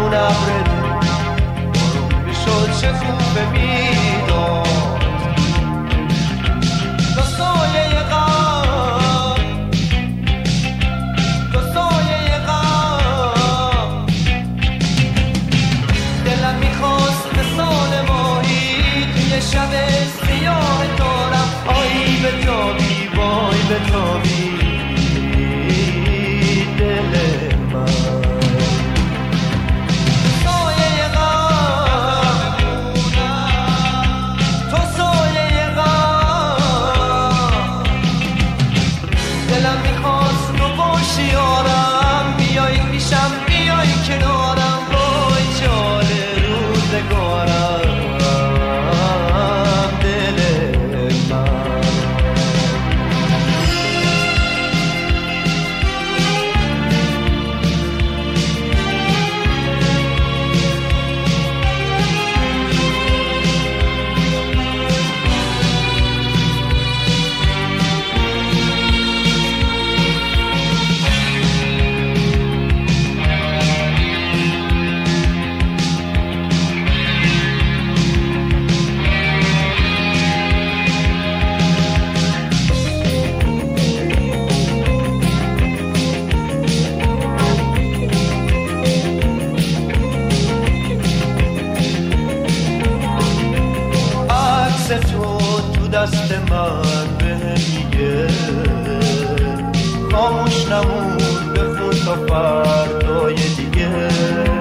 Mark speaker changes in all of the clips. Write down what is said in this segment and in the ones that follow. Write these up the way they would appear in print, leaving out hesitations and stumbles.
Speaker 1: اون ابر بارون میشد چه خوبه میداد تو سایه غم تو سایه غم دلم میخواست مثال ماهی توی شب سیاه دارم آی به تابی وای به تابی دست من به میگه خاموش نمون بخون تا فردای دیگه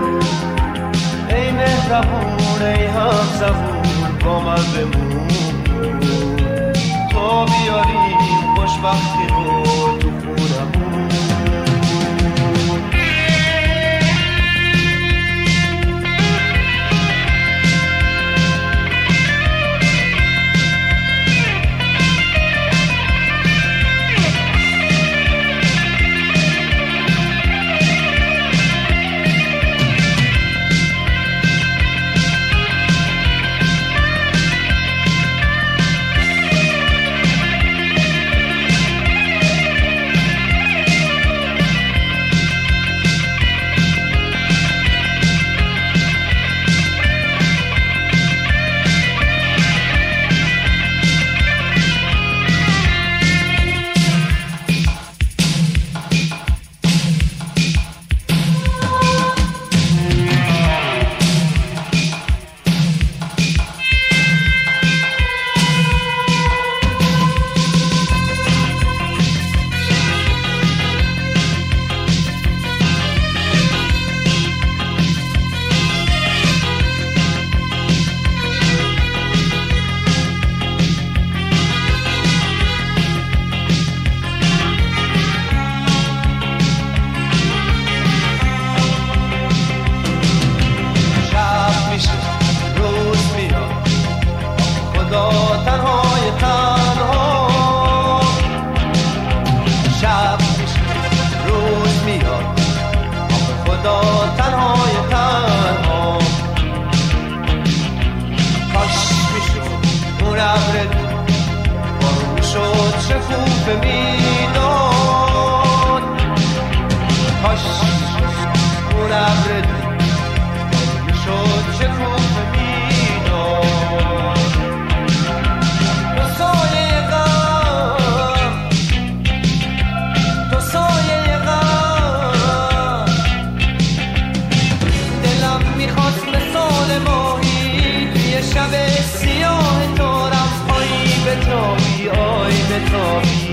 Speaker 1: ای مهربون ای همزبون با من بمون تا بیاریم خوشبختی رو تو خونمون چه خوبه میداد کاش اون ابر میشد چه خوبه میداد تو سایه غم تو سایه غم دلم میخواست مثال ماهی توی شب سیاه دارم آی به تابی آی به تابی